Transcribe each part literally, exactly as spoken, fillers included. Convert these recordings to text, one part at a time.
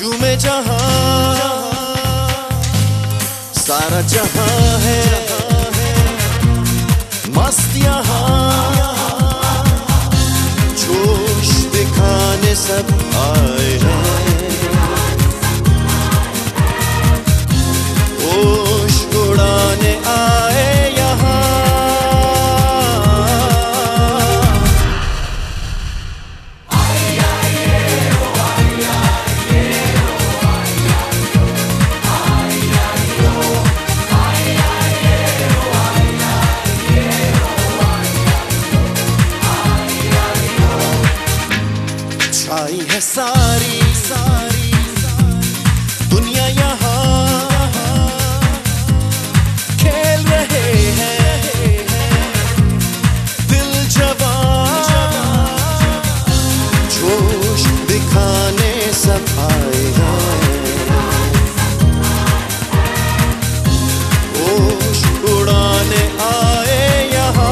चूमे जहां सारा जहां है, मस्त यहाँ जोश दिखाने सब आए हैं, होश उड़ाने आए यहाँ। छाई है सारी सारी दुनिया यहाँ, खेल रहे हैं दिल जवान, जोश दिखाने सब आए हैं, होश उड़ाने आए यहाँ।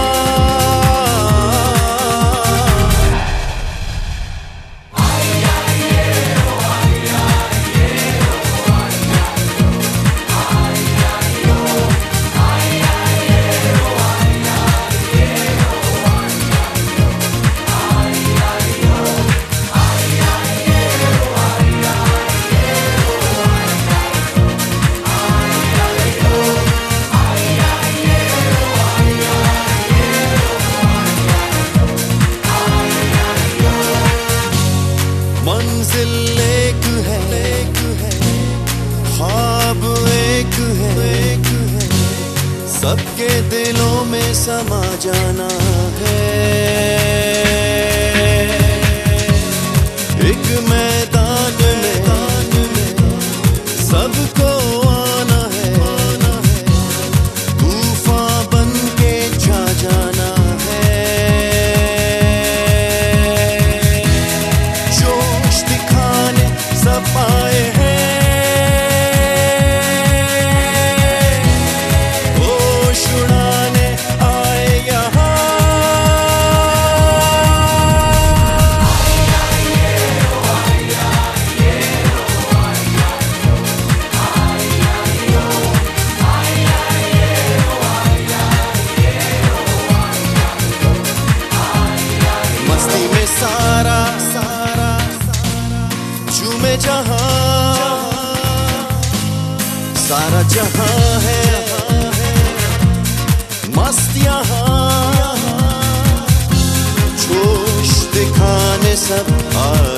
मंजिल एक है, एक है, ख्वाब एक है, एक है, सबके दिलों में समा जाना है, एक मैदान में सबको आना है, तूफान बन के छा जाना है, सब आए हैं, होश उड़ाने आए यहाँ। मस्ती में सारा सारा चूमे जहां सारा जहां है, मस्त यहाँ जोश दिखाने सब आ